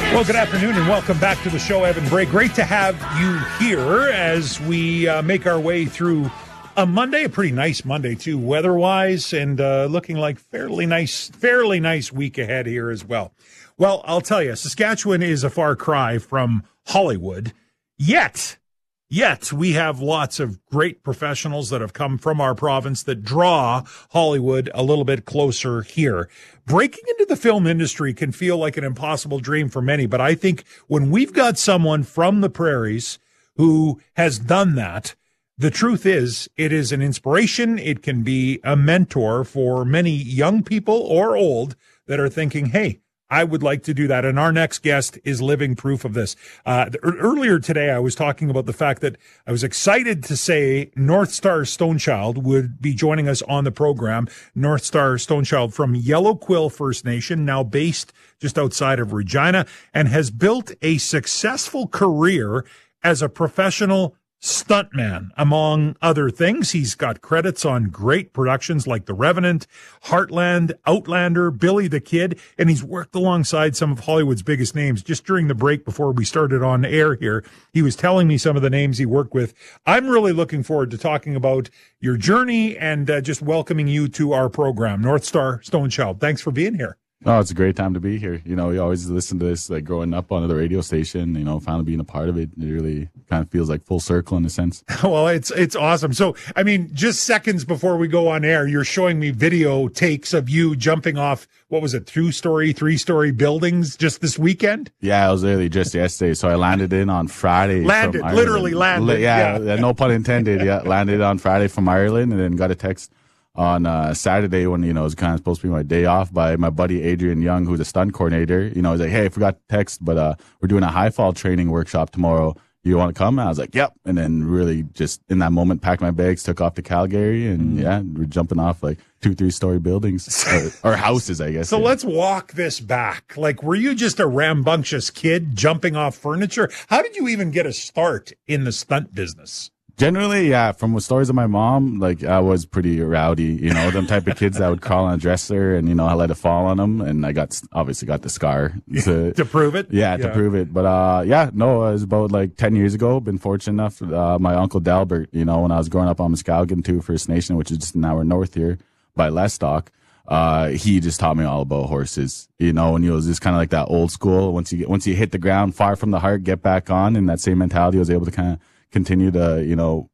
Well, good afternoon and welcome back to the show, Evan Bray. Great to have you here as we make our way through a Monday, a pretty nice Monday too, weather-wise, and looking like fairly nice week ahead here as well. Well, I'll tell you, Saskatchewan is a far cry from Hollywood, yet we have lots of great professionals that have come from our province that draw Hollywood a little bit closer here. Breaking into the film industry can feel like an impossible dream for many, but I think when we've got someone from the prairies who has done that, the truth is it is an inspiration. It can be a mentor for many young people or old that are thinking, hey, I would like to do that. And our next guest is living proof of this. Earlier today, I was talking about the fact that I was excited to say North Star Stonechild would be joining us on the program. North Star Stonechild from Yellow Quill First Nation, now based just outside of Regina, and has built a successful career as a professional stuntman, among other things. He's got credits on great productions like The Revenant, Heartland, Outlander, Billy the Kid, and he's worked alongside some of Hollywood's biggest names. Just during the break before we started on air here, he was telling me some of the names he worked with. I'm really looking forward to talking about your journey and just welcoming you to our program. North Star Stonechild, thanks for being here. Oh, it's a great time to be here. You know, we always listen to this, like growing up on the radio station, you know, finally being a part of it. It really kind of feels like full circle in a sense. Well, it's awesome. So, I mean, just seconds before we go on air, you're showing me video takes of you jumping off, what was it, 2-story, 3-story buildings just this weekend? Yeah, it was literally just yesterday. So I landed in on Friday. Literally landed. Yeah, no pun intended. Yeah, landed on Friday from Ireland and then got a text on Saturday when, you know, it was kind of supposed to be my day off by my buddy Adrian Young, who's a stunt coordinator. You know, he's like, hey, I forgot to text, but we're doing a high fall training workshop tomorrow. You want to come? And I was like, yep. And then really just in that moment, packed my bags, took off to Calgary, and yeah, we're jumping off like 2-3-story buildings or houses, I guess. So let's walk this back. Like, were you just a rambunctious kid jumping off furniture? How did you even get a start in the stunt business? Generally, yeah, from the stories of my mom, like I was pretty rowdy, you know, them type of kids that would crawl on a dresser and, you know, I let it fall on them. And I obviously got the scar to prove it. Yeah, to prove it. But, it was about like 10 years ago. Been fortunate enough, my uncle Dalbert, you know, when I was growing up on Muskowekwan too, First Nation, which is just an hour north here by Lestock. He just taught me all about horses, you know, and it was just kind of like that old school. Once you hit the ground far from the heart, get back on. And that same mentality, I was able to kind of continue to, you know,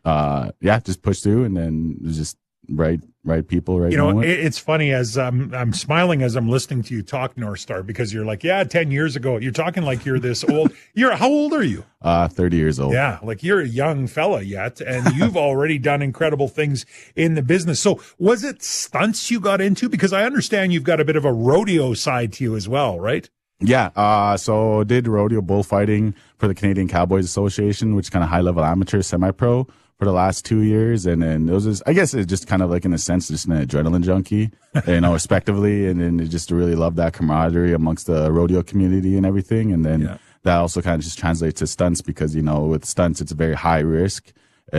just push through, and then just right people, right. You know, moment. It's funny as I'm smiling as I'm listening to you talk, North Star, because you're like, 10 years ago, you're talking like you're this old. How old are you? 30 years old. Yeah. Like you're a young fella yet, and you've already done incredible things in the business. So was it stunts you got into? Because I understand you've got a bit of a rodeo side to you as well, right? Yeah, so did rodeo bullfighting for the Canadian Cowboys Association, which is kind of high-level amateur, semi-pro for the last 2 years. And then it was just, I guess it's just kind of like, in a sense, just an adrenaline junkie, you know, respectively. And then just really love that camaraderie amongst the rodeo community and everything. And then that also kind of just translates to stunts because, you know, with stunts, it's a very high risk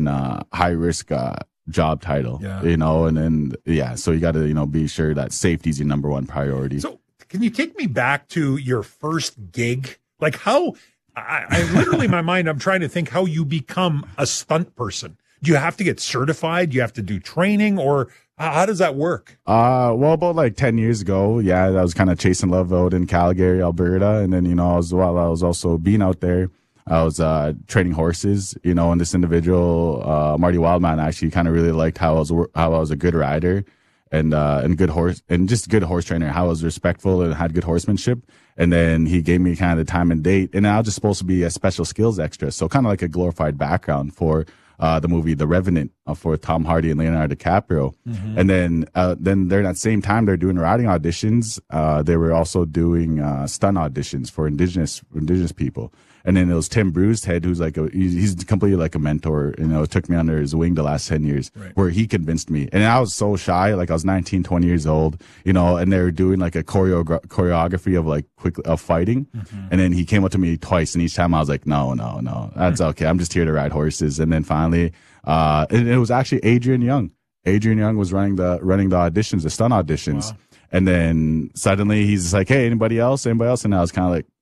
job title, you know, and then, so you got to, you know, be sure that safety is your number one priority. So, can you take me back to your first gig? Like how, I literally in my mind, I'm trying to think how you become a stunt person. Do you have to get certified? Do you have to do training, or how does that work? Well, about like 10 years ago, I was kind of chasing love out in Calgary, Alberta. And then, you know, while I was also being out there, I was training horses, you know, and this individual, Marty Wildman, actually kind of really liked how I was a good rider. And good horse trainer, how I was respectful and had good horsemanship. And then he gave me kind of the time and date, and I was just supposed to be a special skills extra. So kind of like a glorified background for, the movie The Revenant for Tom Hardy and Leonardo DiCaprio. Mm-hmm. And then during that same time, they're doing riding auditions. They were also doing, stunt auditions for indigenous people. And then it was Tim Brucehead, who's like he's completely like a mentor. You know, it took me under his wing the last 10 years, where he convinced me. And I was so shy, like I was 19, 20 years old, you know, and they were doing like a choreography of like of fighting. Mm-hmm. And then he came up to me twice, and each time I was like, no, that's okay. I'm just here to ride horses. And then finally, and it was actually Adrian Young. Adrian Young was running the auditions, the stunt auditions. Wow. And then suddenly he's just like, hey, anybody else? And I was kind of like,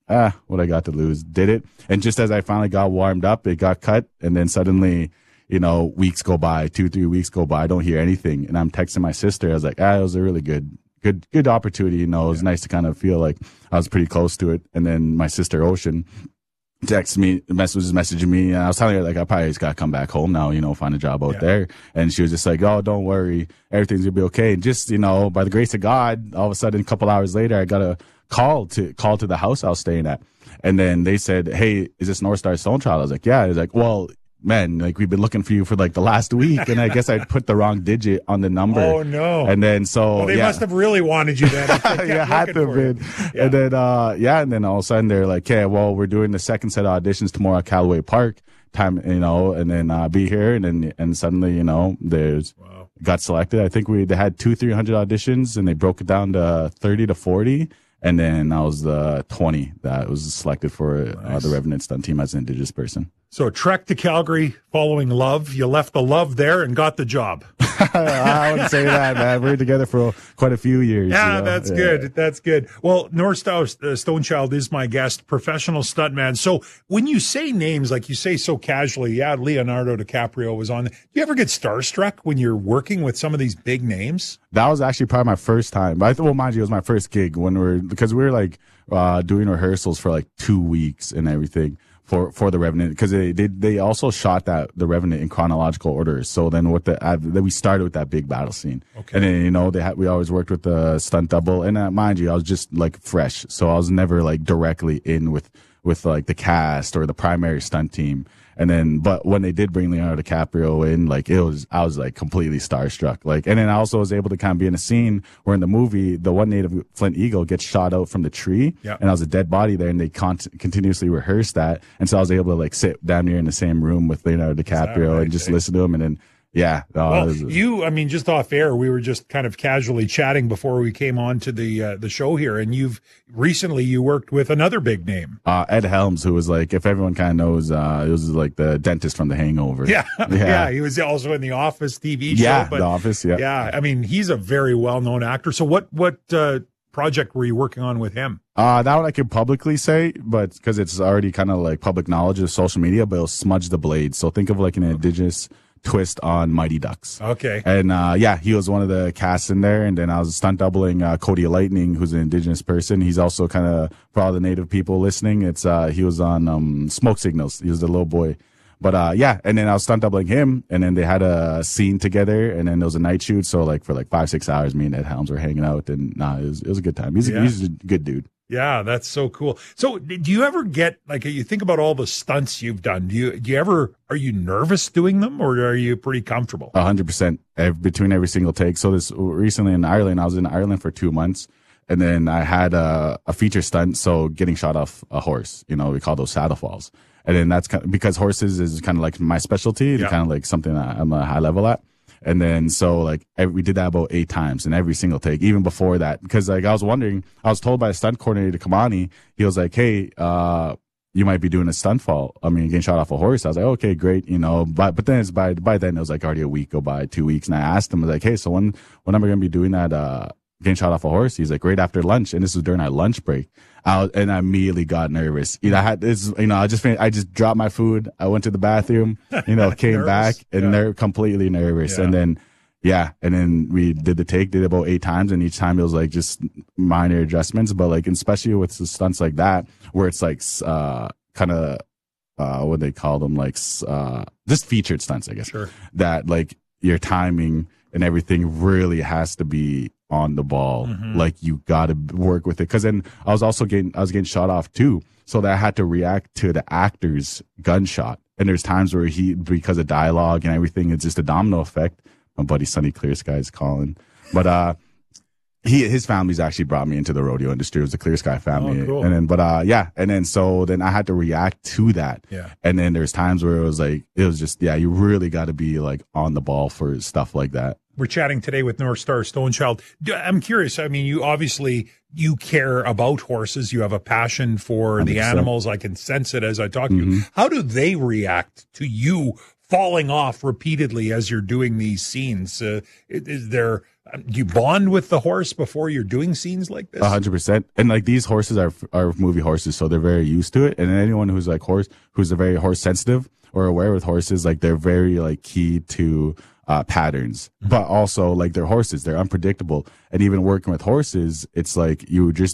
what I got to lose, did it. And just as I finally got warmed up, it got cut. And then suddenly, weeks go by, 2-3 weeks go by. I don't hear anything. And I'm texting my sister. I was like, it was a really good opportunity. It was nice to kind of feel like I was pretty close to it. And then my sister Ocean texted me, messaging me, and I was telling her, like, I probably just got to come back home now, find a job out there. And she was just like, oh, don't worry, everything's gonna be okay. And just, by the grace of God, all of a sudden, a couple hours later, I got a call to the house I was staying at. And then they said, hey, is this North Star Stonechild? I was like, yeah. I was like, well, man, like, we've been looking for you for like the last week. And I guess I put the wrong digit on the number. Oh, no. And then they must have really wanted you then. Yeah, had to have been. Yeah. And then, and then all of a sudden they're like, okay, well, we're doing the second set of auditions tomorrow at Callaway Park time, and then be here. And suddenly, there's got selected. I think they had 200-300 auditions, and they broke it down to 30 to 40. And then I was the 20 that was selected for the Revenant stunt team as an Indigenous person. So trek to Calgary following love. You left the love there and got the job. I wouldn't say that, man. We were together for quite a few years. Yeah, that's good. That's good. Well, North Star Stonechild is my guest, professional stuntman. So when you say names, like you say so casually, Leonardo DiCaprio was on. Do you ever get starstruck when you're working with some of these big names? That was actually probably my first time. But mind you, it was my first gig because we were like doing rehearsals for like 2 weeks and everything. For the Revenant, because they also shot the Revenant in chronological order. So then we started with that big battle scene, and then we always worked with the stunt double. And mind you, I was just like fresh, so I was never like directly in with like the cast or the primary stunt team. And then, but when they did bring Leonardo DiCaprio in, like I was like completely starstruck. Like, and then I also was able to kind of be in a scene where in the movie, the one native Flint Eagle gets shot out from the tree, and I was a dead body there, and they continuously rehearsed that. And so I was able to like sit down here in the same room with Leonardo DiCaprio and just listen to him. And then, just off air, we were just kind of casually chatting before we came on to the show here, and you worked with another big name, Ed Helms, who was like, if everyone kind of knows, it was like the dentist from The Hangover. Yeah, he was also in the Office TV show. The Office. Yeah. I mean, he's a very well known actor. So what project were you working on with him? That one I could publicly say, but because it's already kind of like public knowledge of social media, but it'll Smudge the Blade. So think of like an Indigenous twist on Mighty Ducks. Okay. And he was one of the casts in there, and then I was stunt doubling Cody Lightning, who's an Indigenous person. He's also kind of, for all the Native people listening, he was on Smoke Signals. He was the little boy. But and then I was stunt doubling him, and then they had a scene together, and then there was a night shoot. So like for like 5-6 hours, me and Ed Helms were hanging out, and it was a good time. He's a good dude. Yeah, that's so cool. So do you ever get, like, you think about all the stunts you've done, are you nervous doing them, or are you pretty comfortable? 100% between every single take. So this recently in Ireland, I was in Ireland for 2 months, and then I had a feature stunt. So getting shot off a horse, we call those saddle falls. And then that's kind of, because horses is kind of like my specialty, and kind of like something that I'm a high level at. And then, so like we did that about 8 times in every single take, even before that, because like I was told by a stunt coordinator, Kamani, he was like, hey, you might be doing a stunt fall. I mean, getting shot off a horse. I was like, okay, great. But then by then it was like already a week go by, 2 weeks. And I asked him, I was like, hey, so when am I going to be doing that, getting shot off a horse? He's like, right after lunch. And this was during our lunch break. And I immediately got nervous. I just dropped my food. I went to the bathroom, came back, and they're completely nervous. Yeah. And then we did the take, did it about 8 times. And each time it was like just minor adjustments. But like, especially with the stunts like that, where it's like, kind of, what they call them, like, just featured stunts, I guess. Sure. That like your timing and everything really has to be on the ball. Mm-hmm. Like, you got to work with it. Cause then I was getting shot off too. So that I had to react to the actor's gunshot. And there's times where because of dialogue and everything, it's just a domino effect. My buddy Sonny Clear Sky is calling. But, his family's actually brought me into the rodeo industry. It was the Clear Sky family. Oh, cool. And then, and then so then I had to react to that. Yeah. And then there's times where it was just, you really got to be like on the ball for stuff like that. We're chatting today with North Star Stonechild. I'm curious. I mean, you care about horses. You have a passion for 100%. The animals. I can sense it as I talk to you. How do they react to you falling off repeatedly as you're doing these scenes. Is there, do you bond with the horse before you're doing scenes like this? 100%. And like these horses are movie horses, so they're very used to it. And anyone who's like who's a very horse sensitive or aware with horses, like they're very like key to patterns, but also like they're horses, they're unpredictable. And even working with horses, it's like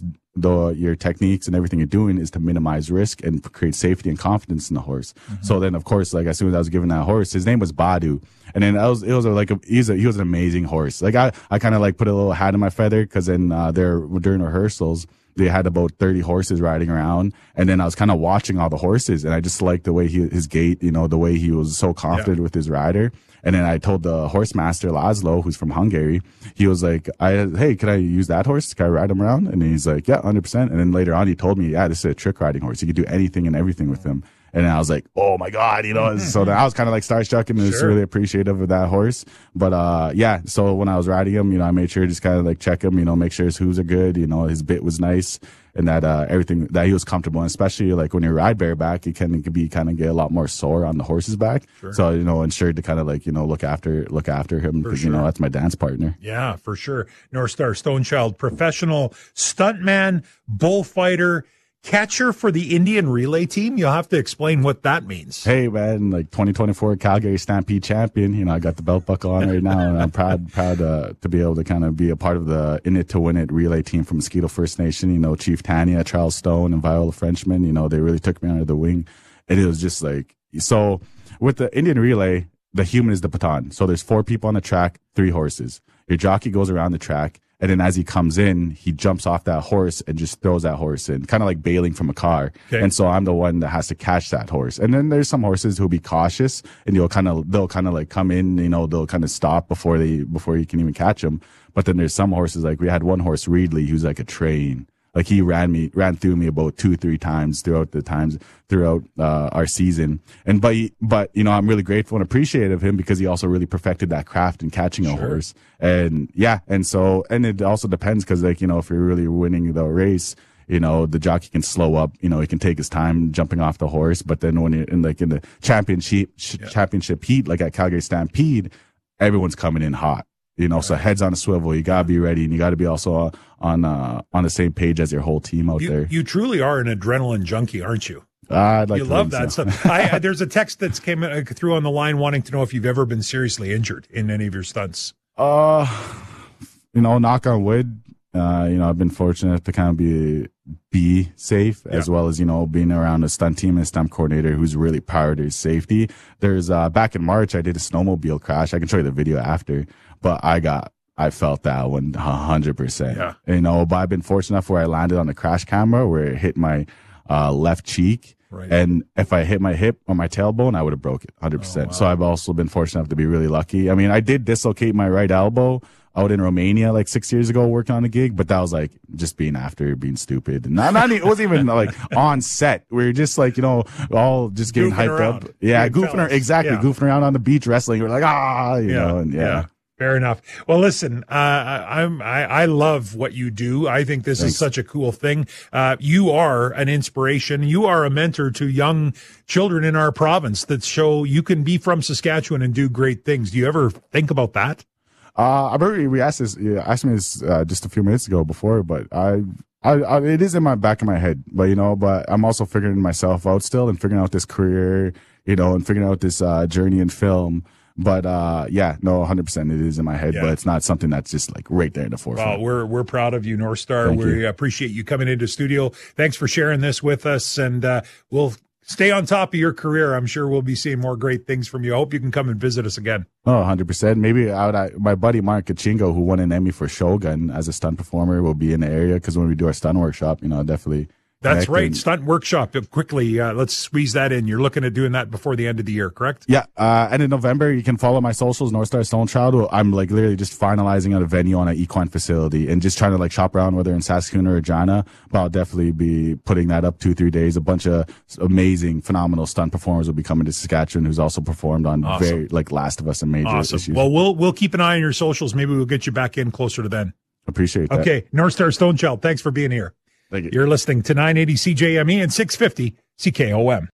your techniques and everything you're doing is to minimize risk and create safety and confidence in the horse. So then of course, like as soon as I was given that horse, his name was Badu. And then he was an amazing horse. Like I kind of like put a little hat in my feather, because then during rehearsals, they had about 30 horses riding around. And then I was kind of watching all the horses, and I just liked the way his gait, the way he was so confident with his rider. And then I told the horse master, Laszlo, who's from Hungary, he was like, hey, can I use that horse? Can I ride him around? And he's like, yeah, 100%. And then later on, he told me, yeah, this is a trick riding horse. You could do anything and everything with him. And then I was like, oh my God, so then I was kind of like starstruck and was really appreciative of that horse. But, yeah, so when I was riding him, I made sure to just kind of like check him, make sure his hooves are good, his bit was nice, and that, everything, that he was comfortable. And especially like when you ride bareback, it can get a lot more sore on the horse's back. So, ensured to kind of like, look after him, because, that's my dance partner. Yeah, for sure. North Star Stonechild, professional stuntman, bullfighter, catcher for the Indian relay team. You'll have to explain what that means. Hey man, like 2024 Calgary Stampede champion. I got the belt buckle on right now, and I'm proud to be able to kind of be a part of the In It to Win It relay team from Mosquito First Nation. Chief Tanya, Charles Stone, and Viola Frenchman. They really took me under the wing, and it was just like, so with the Indian relay, the human is the baton. So there's 4 people on the track, 3 horses. Your jockey goes around the track, and then as he comes in, he jumps off that horse and just throws that horse in, kind of like bailing from a car. Okay. And so I'm the one that has to catch that horse. And then there's some horses who'll be cautious, and they'll kind of like come in, they'll kind of stop before you can even catch them. But then there's some horses, like we had one horse, Reedley, who's like a train. Like he ran through me about 2-3 times throughout our season. And but I'm really grateful and appreciative of him, because he also really perfected that craft in catching a horse. And yeah, and it also depends, because like, if you're really winning the race, the jockey can slow up, he can take his time jumping off the horse. But then when you're in the championship heat, like at Calgary Stampede, everyone's coming in hot. So heads on a swivel. You gotta be ready, and you gotta be also on the same page as your whole team out there. You truly are an adrenaline junkie, aren't you? I'd like you to love that stuff. There's a text that's came through on the line wanting to know if you've ever been seriously injured in any of your stunts. Knock on wood. I've been fortunate to kind of be safe, as well as, being around a stunt team and a stunt coordinator who's really proud of his safety. There's, back in March, I did a snowmobile crash. I can show you the video after, but I felt that one 100%. Yeah. But I've been fortunate enough where I landed on the crash camera where it hit my, left cheek. Right. And if I hit my hip or my tailbone, I would have broke it 100%. Oh, wow. So I've also been fortunate enough to be really lucky. I mean, I did dislocate my right elbow out in Romania like 6 years ago working on a gig, but that was like just being stupid. And it wasn't even like on set. We were just like, all just getting hyped up. Yeah, goofing around. Exactly. Yeah. Goofing around on the beach wrestling. We're like, you know, and yeah. Fair enough. Well, listen, I love what you do. I think this is such a cool thing. You are an inspiration. You are a mentor to young children in our province that show you can be from Saskatchewan and do great things. Do you ever think about that? I remember we asked me this just a few minutes ago before, but it is in my back of my head. But but I'm also figuring myself out still and figuring out this career, and figuring out this journey in film. But 100% it is in my head, but it's not something that's just like right there in the forefront. Well, we're proud of you, North Star. We appreciate you coming into studio. Thanks for sharing this with us, and we'll stay on top of your career. I'm sure we'll be seeing more great things from you. I hope you can come and visit us again. Oh, 100%. Maybe my buddy Mark Kachingo, who won an Emmy for Shogun as a stunt performer, will be in the area, because when we do our stunt workshop, definitely. That's right. Stunt workshop. Quickly, let's squeeze that in. You're looking at doing that before the end of the year, correct? Yeah. And in November, you can follow my socials, North Star Stonechild. I'm like literally just finalizing on a venue on an equine facility and just trying to like shop around, whether in Saskatoon or Regina. But I'll definitely be putting that up 2-3 days. A bunch of amazing, phenomenal stunt performers will be coming to Saskatchewan, who's also performed on very like Last of Us and major issues. Well, we'll keep an eye on your socials. Maybe we'll get you back in closer to then. Appreciate that. Okay. North Star Stonechild, thanks for being here. Thank you. You're listening to 980 CJME and 650 CKOM.